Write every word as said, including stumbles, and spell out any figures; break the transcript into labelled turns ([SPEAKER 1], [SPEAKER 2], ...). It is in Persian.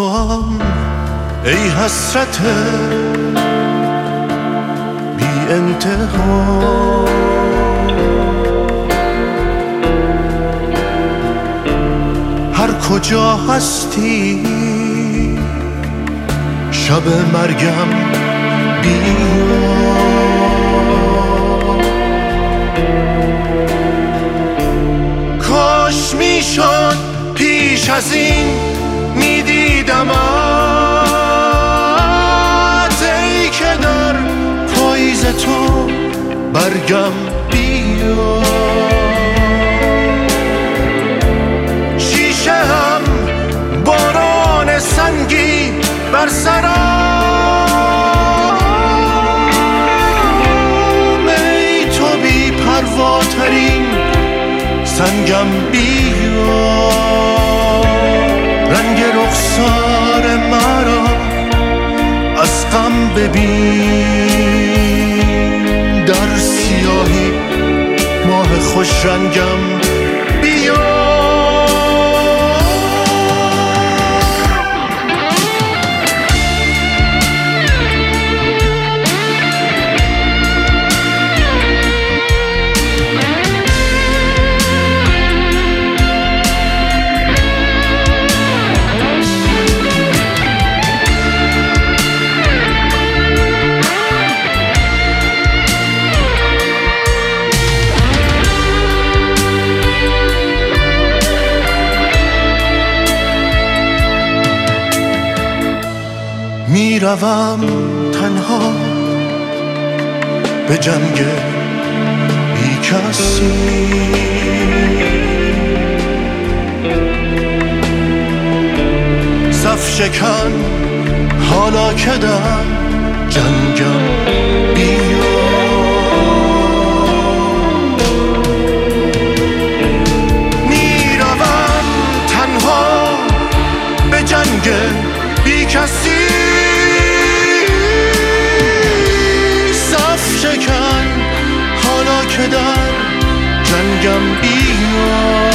[SPEAKER 1] تو هم ای حسرت بی انتها، هر کجا هستی شب مرگم بیا. کاش میشد پیش از این میدیدمت، ای که در پاییز تو برگم بیا. شیشه هم باران سنگی بر سرم، ای تو بی پرواترین سنگم بیا. رنگ رخسار مرا از غم ببین، در سیاهی ماه خوش رنگم بیا. میروم تنها به جنگ بی کسی، صف شکن حالا که در جنگم بیا. میروم تنها به جنگ بی کسی، شکن حالا که در جنگم بیا.